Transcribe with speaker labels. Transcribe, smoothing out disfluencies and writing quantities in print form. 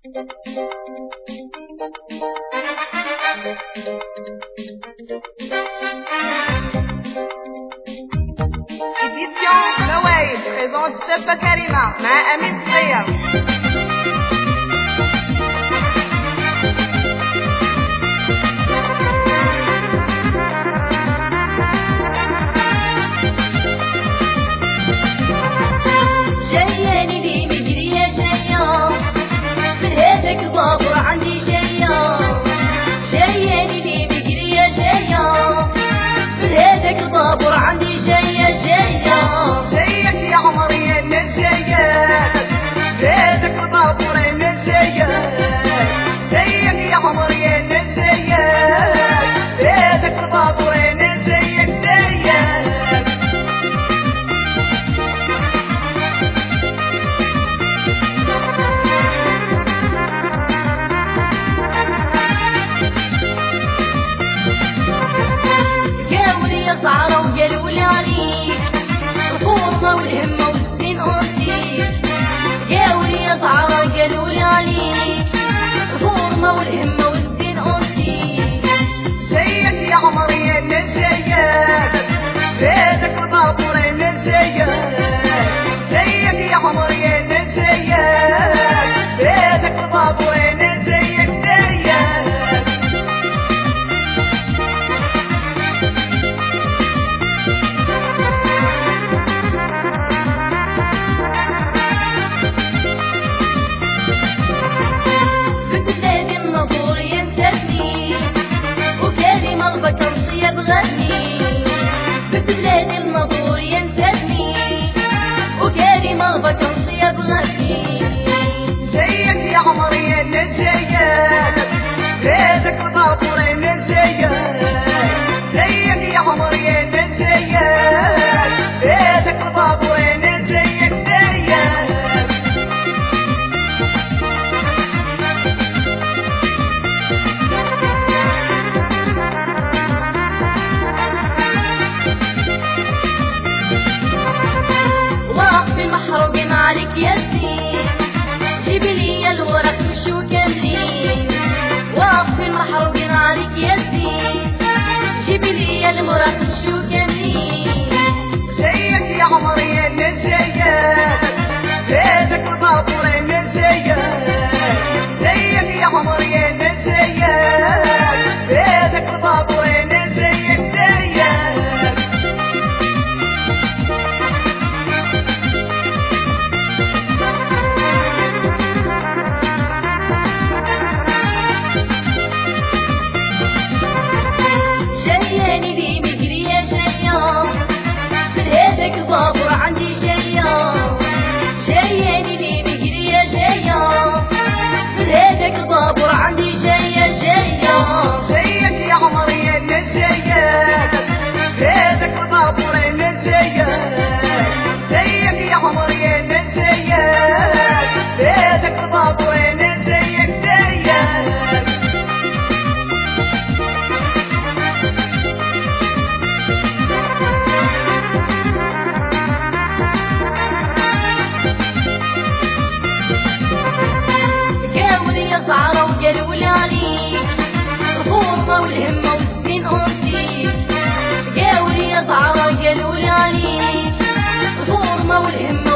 Speaker 1: Édition Noaïd présente Cheba Karima مع أمين صغير.
Speaker 2: جاياني لي مجرية جاية من هذاك البابور عندي جاية. جاياني لي مجرية جاية من هذاك البابور عندي جاية.
Speaker 1: جايك يا عمري أنا جايك هذاك البابور أنا جايك. جايك يا عمري أنا جايك هذاك البابور أنا جايك.
Speaker 2: زعرة وقالوا لي الفورمة والهمة والدين أنتيك. قالوا لي زعرة قالوا لي الفورمة والهمة والدين أنتيك.
Speaker 1: جايك يا عمري أنا جايك هذاك البابور أنا جايك. جايك يا عمري أنا جايك هذاك البابور أنا جايك.
Speaker 2: بلاد النظور ينتدني وكارم البكنصي يبغني.
Speaker 1: جايك يا عمري أنا جايك هذاك البابور أنا جايك. جايك يا عمري أنا جايك هذاك البابور أنا جايك.
Speaker 2: محروقين عليك يا زين جيب لي الورق مشو كاملين. واقفين محروقين عليك يا زين جيب لي الورق مشو كاملين.
Speaker 1: جايك يا عمري أنا جايك هذاك البابور أنا جايك. جايك يا عمري أنا جايك هذاك البابور أنا جايك.
Speaker 2: البابور عندي جاية. جاياني لي مجرية جاية من هذاك البابور عندي جاية.
Speaker 1: جايك يا عمري أنا جايك هذاك البابور أنا جايك. جايك يا عمري أنا جايك هذاك البابور أنا جايك.
Speaker 2: زعرة وقالوا لي الفورمة والهمة والدين أنتيك. قالوا لي زعرة قالوا لي الفورمة والهمة